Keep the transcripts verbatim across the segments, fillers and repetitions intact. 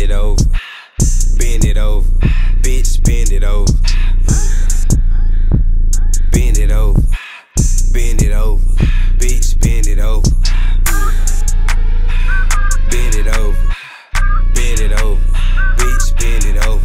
it over, bend it over, bitch, bend it over. Bend it over, bend it over, bitch, bend it over. Bend it over, bend it over, bitch, bend it over.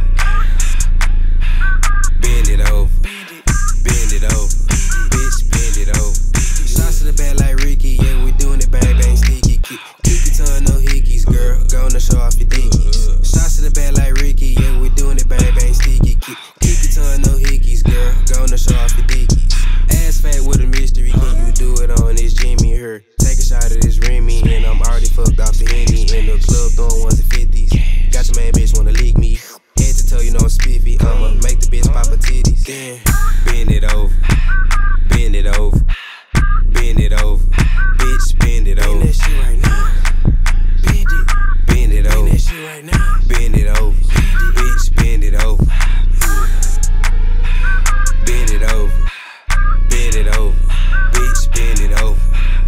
Bend it over, bend it over, bitch, bend it over. Shots to the bed like Ricky, yeah, we doing it bang bang sticky. Keep, keep your tongue, no hickeys, girl, gonna show off your dickies. Shots to the bed like Ricky, yeah, we doing it bang bang sticky. Keep, keep your tongue, no hickeys, girl, gonna show off your dickies. Ass fat with a mystery, can you do it on this Jimmy? Her, take a shot of this Remy, and I'm already fucked off the Henny. In the club throwing ones and fifties. Got your main bitch wanna leak me. Head to toe, you know I'm spiffy. I'ma make the bitch pop her titties. Then bend it over, bend it over, bend it over, bitch, bend it over. Bend that shit right now. Bend it, bend it over. Bend that shit right now. Bend it over, bitch, bend it over. Bend it over, bend it over, bitch, bend it over.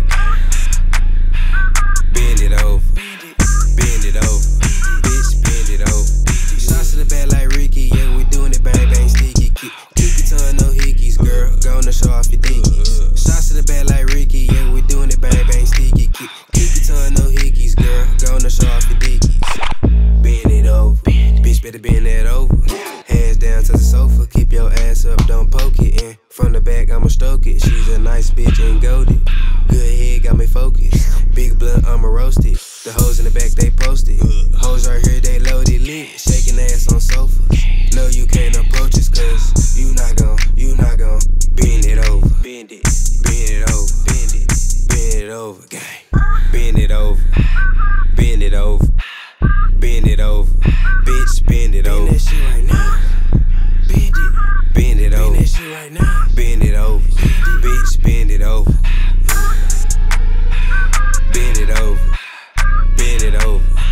Bend it over, bend it over, bitch, bend it over. Shots to the bed like Ricky, yeah, we doing it bang bang sticky. Keep, keep your tongue, no hickeys, girl, gonna show off your dickies. Shots to the bed like Ricky, yeah, we doing it bang bang sticky. Keep, keep your tongue, no hickeys, girl, gonna show off your dickies. Bend it over, bitch, better bend that over. Hands down to the sofa, keep your ass up, don't poke it. And from the back, I'ma stroke it. She's a nice bitch and goated. Good head got me focused. Big blunt, I'ma roast it. The hoes in the back, they posted. Hoes right here, they loaded lit. Shaking ass on sofa. No, you can't approach us, cause you not gon', you not gon' bend it over. Bend it, bend it over. Bend it, bend it over, gang. Bend it over, bend it over, bend it over. Bitch, bend it over. Bend that shit right now. Bend it, bend it over. Bend that shit right now. Bend it over, bitch, bend it over. Bend it over, bend it over.